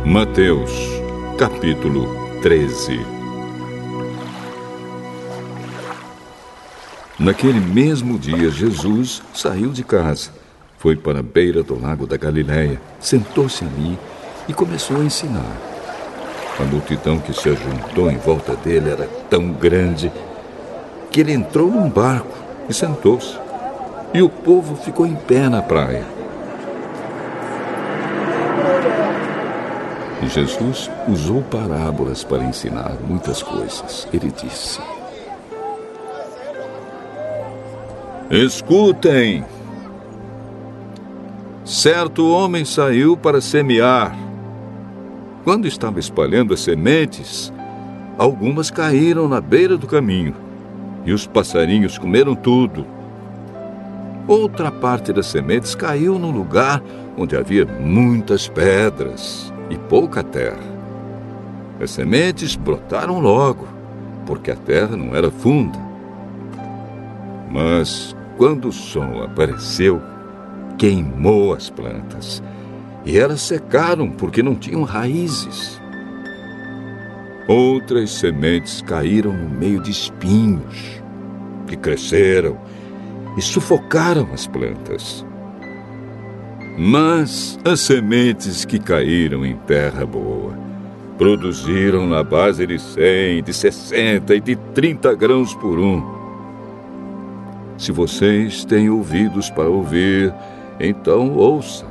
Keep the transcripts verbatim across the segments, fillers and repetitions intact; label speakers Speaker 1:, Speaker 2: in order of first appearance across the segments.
Speaker 1: Mateus, capítulo treze. Naquele mesmo dia, Jesus saiu de casa, foi para a beira do lago da Galileia, sentou-se ali e começou a ensinar. A multidão que se ajuntou em volta dele era tão grande que ele entrou num barco e sentou-se, e o povo ficou em pé na praia. E Jesus usou parábolas para ensinar muitas coisas. Ele disse: Escutem! Certo homem saiu para semear. Quando estava espalhando as sementes, algumas caíram na beira do caminho, e os passarinhos comeram tudo. Outra parte das sementes caiu num lugar onde havia muitas pedras e pouca terra. As sementes brotaram logo, porque a terra não era funda. Mas, quando o sol apareceu, queimou as plantas, e elas secaram porque não tinham raízes. Outras sementes caíram no meio de espinhos, que cresceram e sufocaram as plantas. Mas as sementes que caíram em terra boa produziram na base de cem, de sessenta e de trinta grãos por um. Se vocês têm ouvidos para ouvir, então ouçam.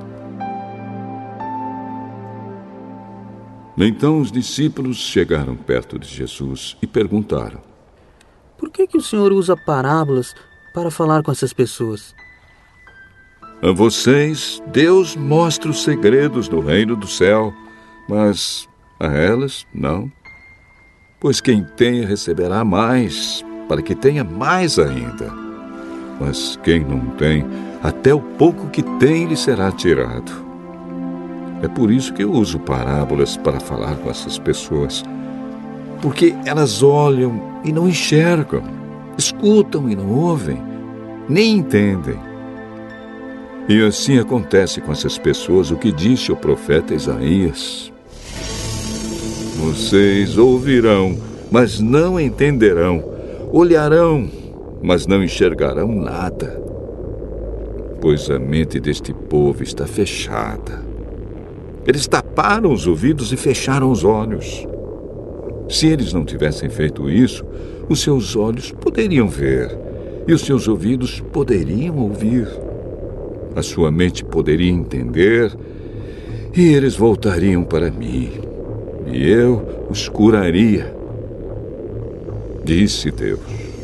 Speaker 1: Então os discípulos chegaram perto de Jesus e perguntaram:
Speaker 2: Por que que o Senhor usa parábolas para falar com essas pessoas?
Speaker 1: A vocês, Deus mostra os segredos do reino do céu, mas a elas, não. Pois quem tem receberá mais, para que tenha mais ainda. Mas quem não tem, até o pouco que tem lhe será tirado. É por isso que eu uso parábolas para falar com essas pessoas, porque elas olham e não enxergam, escutam e não ouvem, nem entendem. E assim acontece com essas pessoas o que disse o profeta Isaías: Vocês ouvirão, mas não entenderão, olharão, mas não enxergarão nada, pois a mente deste povo está fechada. Eles taparam os ouvidos e fecharam os olhos. Se eles não tivessem feito isso, os seus olhos poderiam ver e os seus ouvidos poderiam ouvir. A sua mente poderia entender e eles voltariam para mim, e eu os curaria, disse Deus.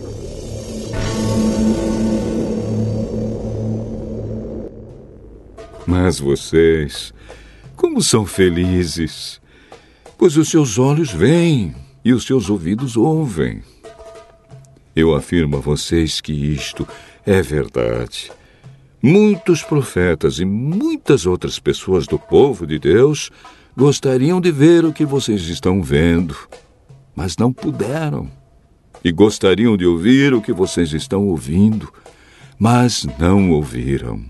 Speaker 1: Mas vocês, como são felizes, pois os seus olhos veem e os seus ouvidos ouvem. Eu afirmo a vocês que isto é verdade. Muitos profetas e muitas outras pessoas do povo de Deus gostariam de ver o que vocês estão vendo, mas não puderam. E gostariam de ouvir o que vocês estão ouvindo, mas não ouviram.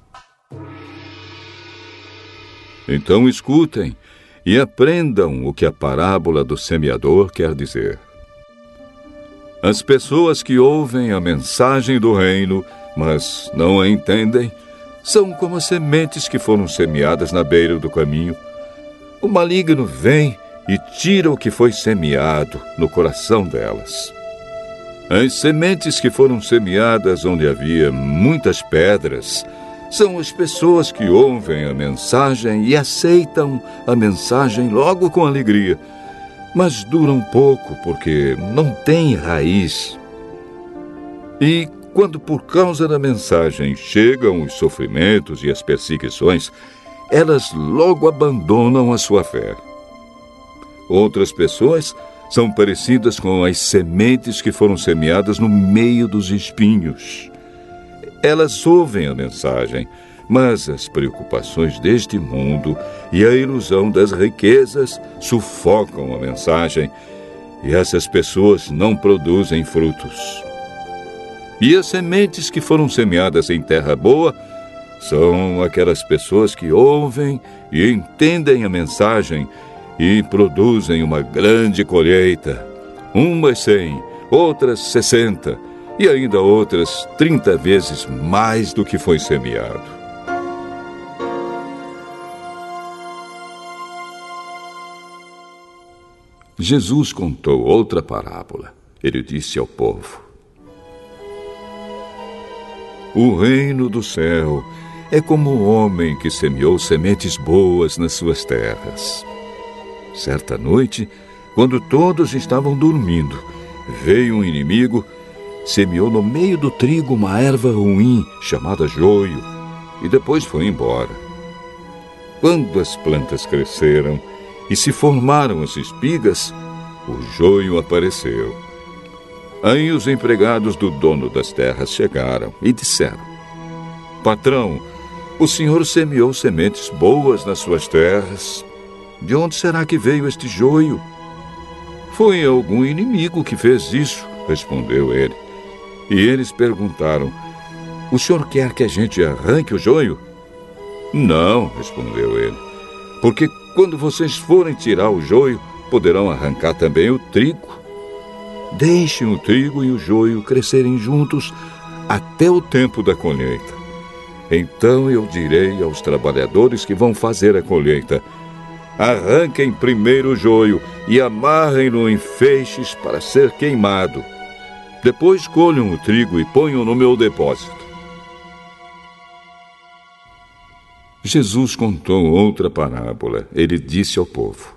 Speaker 1: Então escutem e aprendam o que a parábola do semeador quer dizer. As pessoas que ouvem a mensagem do reino, mas não a entendem, são como as sementes que foram semeadas na beira do caminho. O maligno vem e tira o que foi semeado no coração delas. As sementes que foram semeadas onde havia muitas pedras são as pessoas que ouvem a mensagem e aceitam a mensagem logo com alegria, mas duram pouco porque não têm raiz. E quando por causa da mensagem chegam os sofrimentos e as perseguições, elas logo abandonam a sua fé. Outras pessoas são parecidas com as sementes que foram semeadas no meio dos espinhos. Elas ouvem a mensagem, mas as preocupações deste mundo e a ilusão das riquezas sufocam a mensagem, e essas pessoas não produzem frutos. E as sementes que foram semeadas em terra boa São aquelas pessoas que ouvem e entendem a mensagem e produzem uma grande colheita. Umas cem, outras sessenta e ainda outras trinta vezes mais do que foi semeado. Jesus contou outra parábola. Ele disse ao povo: O reino do céu é como um homem que semeou sementes boas nas suas terras. Certa noite, quando todos estavam dormindo, veio um inimigo, semeou no meio do trigo uma erva ruim chamada joio e depois foi embora. Quando as plantas cresceram e se formaram as espigas, o joio apareceu. Aí os empregados do dono das terras chegaram e disseram: Patrão, o senhor semeou sementes boas nas suas terras. De onde será que veio este joio? Foi algum inimigo que fez isso, respondeu ele. E eles perguntaram: O senhor quer que a gente arranque o joio? Não, respondeu ele, porque quando vocês forem tirar o joio, poderão arrancar também o trigo. Deixem o trigo e o joio crescerem juntos até o tempo da colheita. Então eu direi aos trabalhadores que vão fazer a colheita: arranquem primeiro o joio e amarrem-no em feixes para ser queimado. Depois colham o trigo e ponham no meu depósito. Jesus contou outra parábola. Ele disse ao povo: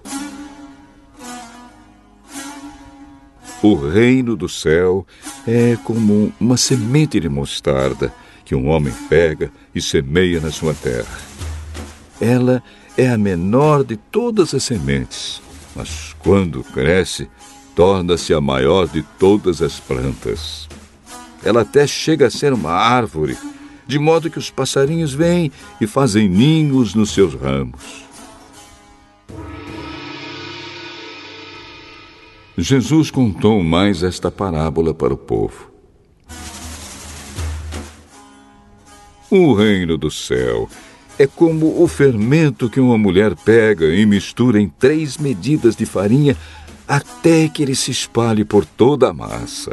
Speaker 1: O reino do céu é como uma semente de mostarda que um homem pega e semeia na sua terra. Ela é a menor de todas as sementes, mas quando cresce, torna-se a maior de todas as plantas. Ela até chega a ser uma árvore, de modo que os passarinhos vêm e fazem ninhos nos seus ramos. Jesus contou mais esta parábola para o povo. O reino do céu é como o fermento que uma mulher pega e mistura em três medidas de farinha até que ele se espalhe por toda a massa.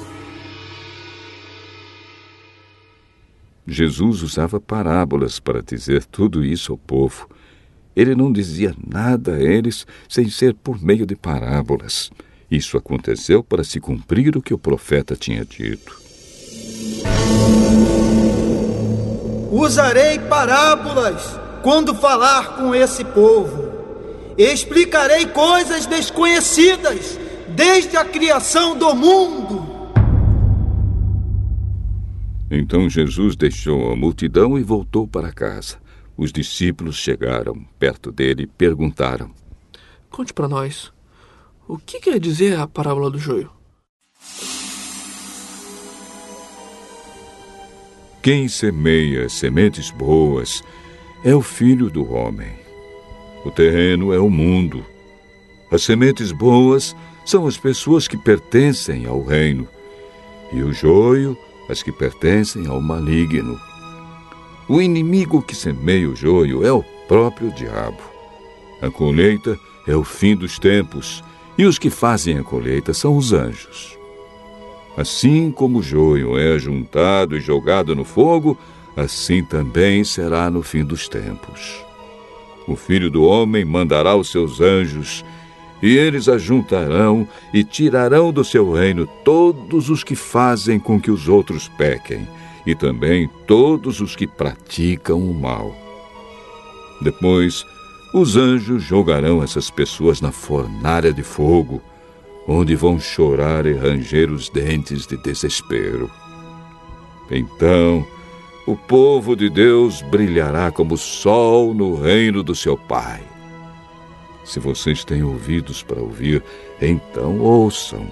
Speaker 1: Jesus usava parábolas para dizer tudo isso ao povo. Ele não dizia nada a eles sem ser por meio de parábolas. Isso aconteceu para se cumprir o que o profeta tinha dito.
Speaker 3: Usarei parábolas quando falar com esse povo. Explicarei coisas desconhecidas desde a criação do mundo.
Speaker 1: Então Jesus deixou a multidão e voltou para casa. Os discípulos chegaram perto dele e perguntaram:
Speaker 4: Conte para nós, o que quer dizer a parábola do joio?
Speaker 1: Quem semeia sementes boas é o Filho do Homem. O terreno é o mundo. As sementes boas são as pessoas que pertencem ao reino, e o joio, as que pertencem ao maligno. O inimigo que semeia o joio é o próprio diabo. A colheita é o fim dos tempos, e os que fazem a colheita são os anjos. Assim como o joio é juntado e jogado no fogo, assim também será no fim dos tempos. O Filho do Homem mandará os seus anjos, e eles ajuntarão e tirarão do seu reino todos os que fazem com que os outros pequem, e também todos os que praticam o mal. Depois, os anjos jogarão essas pessoas na fornalha de fogo, onde vão chorar e ranger os dentes de desespero. Então, o povo de Deus brilhará como o sol no reino do seu Pai. Se vocês têm ouvidos para ouvir, então ouçam.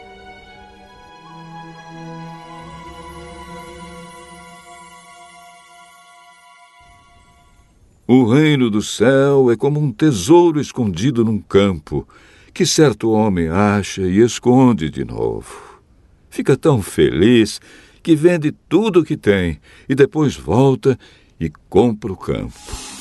Speaker 1: O reino do céu é como um tesouro escondido num campo, que certo homem acha e esconde de novo. Fica tão feliz que vende tudo o que tem e depois volta e compra o campo.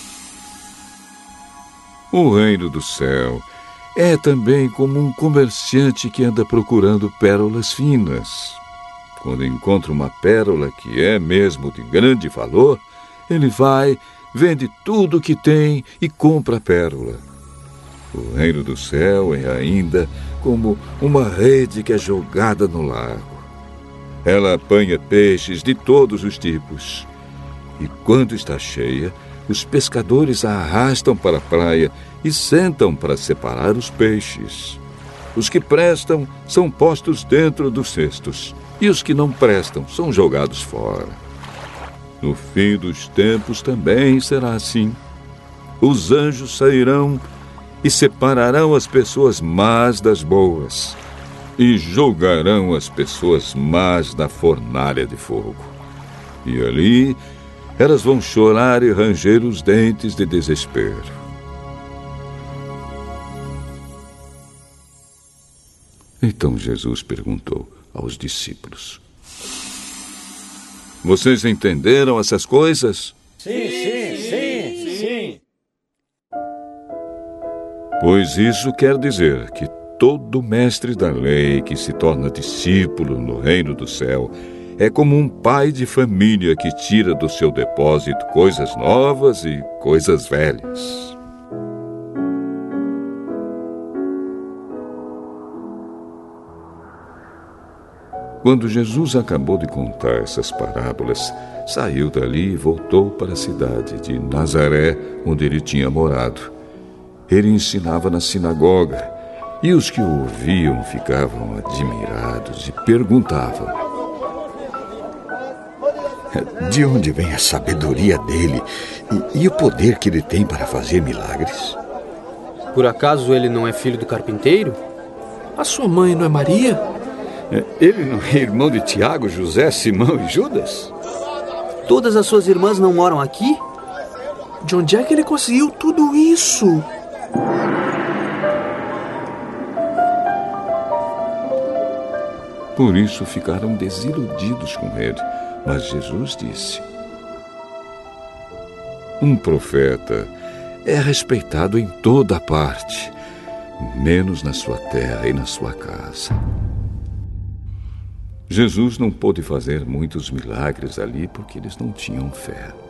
Speaker 1: O reino do céu é também como um comerciante que anda procurando pérolas finas. Quando encontra uma pérola que é mesmo de grande valor, ele vai, vende tudo o que tem e compra a pérola. O reino do céu é ainda como uma rede que é jogada no lago. Ela apanha peixes de todos os tipos. E quando está cheia, os pescadores a arrastam para a praia e sentam para separar os peixes. Os que prestam são postos dentro dos cestos, e os que não prestam são jogados fora. No fim dos tempos também será assim. Os anjos sairão e separarão as pessoas más das boas, e jogarão as pessoas más na fornalha de fogo. E ali elas vão chorar e ranger os dentes de desespero. Então Jesus perguntou aos discípulos: Vocês entenderam essas coisas?
Speaker 5: Sim, sim, sim, sim.
Speaker 1: Pois isso quer dizer que todo mestre da lei que se torna discípulo no reino do céu é como um pai de família que tira do seu depósito coisas novas e coisas velhas. Quando Jesus acabou de contar essas parábolas, saiu dali e voltou para a cidade de Nazaré, onde ele tinha morado. Ele ensinava na sinagoga, e os que o ouviam ficavam admirados e perguntavam:
Speaker 6: De onde vem a sabedoria dele e, e o poder que ele tem para fazer milagres?
Speaker 2: Por acaso ele não é filho do carpinteiro?
Speaker 4: A sua mãe não é Maria?
Speaker 6: Ele não é irmão de Tiago, José, Simão e Judas?
Speaker 2: Todas as suas irmãs não moram aqui?
Speaker 4: De onde é que ele conseguiu tudo isso?
Speaker 1: Por isso ficaram desiludidos com ele. Mas Jesus disse: Um profeta é respeitado em toda parte, menos na sua terra e na sua casa. Jesus não pôde fazer muitos milagres ali porque eles não tinham fé.